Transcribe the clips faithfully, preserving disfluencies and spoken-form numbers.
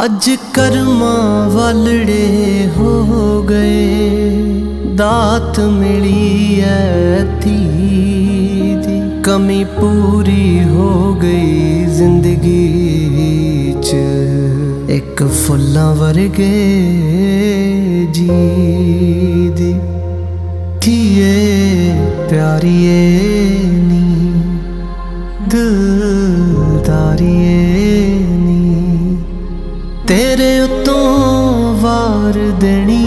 अज कर्मा वालड़े हो गए, दात मिली है धी दी, कमी पूरी हो गई जिंदगी च, एक फुल्लां वर्गे जी दी। धीए प्यारीए नी दिलदारीए नी, तेरे उत्तों वार देनी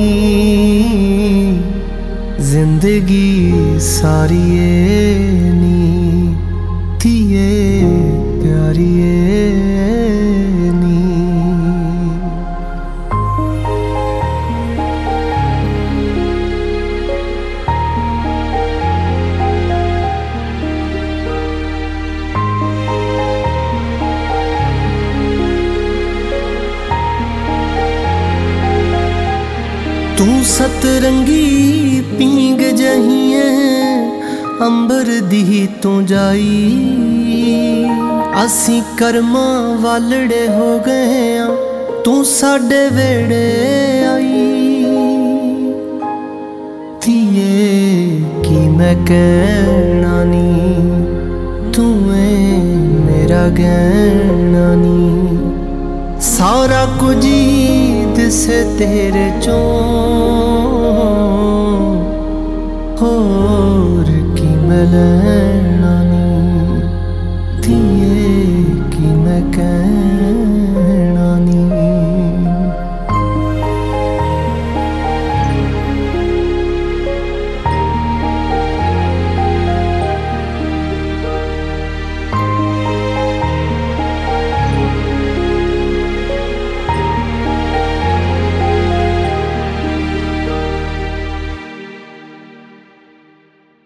जिंदगी सारी नी। धीए प्यारीए नी। तू सतरंगी पींग जहीए अंबर दी तू जाई, असी कर्मा वालड़े हो गए हाँ, तू साडे वेड़े आई। धीए की मैं कहना नी, तू है मेरा गहना नी, सारा कुछ दिसे तेरे चों, होर की मैं